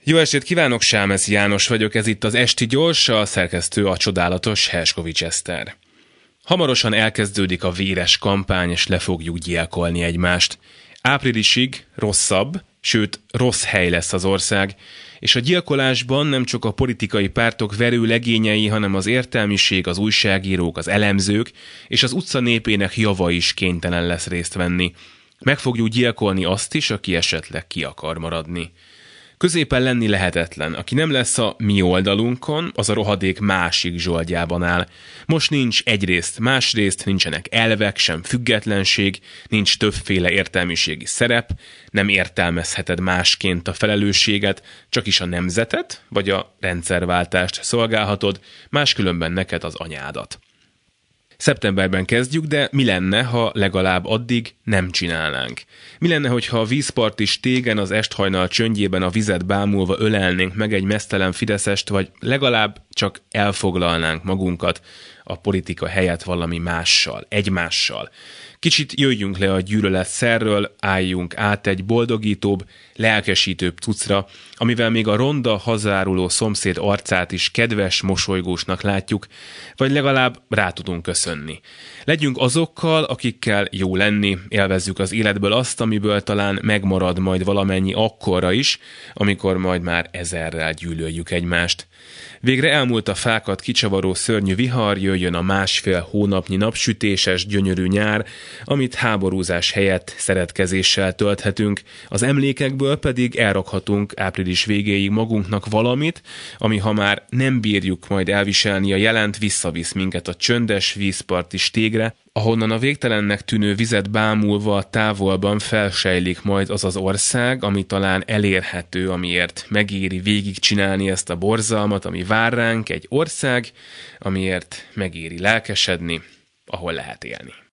Jó estét kívánok, Sámeszi János vagyok, ez itt az Esti Gyors, a szerkesztő a csodálatos Herskovics Eszter. Hamarosan elkezdődik a véres kampány, és le fogjuk gyilkolni egymást. Áprilisig rosszabb, sőt rossz hely lesz az ország, és a gyilkolásban nem csak a politikai pártok verőlegényei, hanem az értelmiség, az újságírók, az elemzők és az utca népének java is kénytelen lesz részt venni. Meg fogjuk gyilkolni azt is, aki esetleg ki akar maradni. Középen lenni lehetetlen. Aki nem lesz a mi oldalunkon, az a rohadék másik zsoldjában áll. Most nincs egyrészt, másrészt, nincsenek elvek, sem függetlenség, nincs többféle értelmiségi szerep, nem értelmezheted másként a felelősséget, csak is a nemzetet, vagy a rendszerváltást szolgálhatod, máskülönben neked az anyádat. Szeptemberben kezdjük, de mi lenne, ha legalább addig nem csinálnánk? Mi lenne, hogyha a vízparti stégen az esthajnal csöndjében a vizet bámulva ölelnénk meg egy meztelen fideszest, vagy legalább csak elfoglalnánk magunkat a politika helyett valami mással, egymással? Kicsit jöjjünk le a gyűlölet szerről, álljunk át egy boldogítóbb, lelkesítőbb cuccra, amivel még a ronda, hazáruló szomszéd arcát is kedves, mosolygósnak látjuk, vagy legalább rá tudunk köszönni. Legyünk azokkal, akikkel jó lenni, élvezzük az életből azt, amiből talán megmarad majd valamennyi akkorra is, amikor majd már ezerrel gyűlöljük egymást. Végre elmúlt a fákat kicsavaró szörnyű vihar, jöjjön a másfél hónapnyi napsütéses, gyönyörű nyár, amit háborúzás helyett szeretkezéssel tölthetünk, az emlékekből pedig elrakhatunk április végéig magunknak valamit, ami ha már nem bírjuk majd elviselni a jelent, visszavisz minket a csöndes vízparti stégre, ahonnan a végtelennek tűnő vizet bámulva a távolban felsejlik majd az az ország, ami talán elérhető, amiért megéri végigcsinálni ezt a borzalmat, ami vár ránk, egy ország, amiért megéri lelkesedni, ahol lehet élni.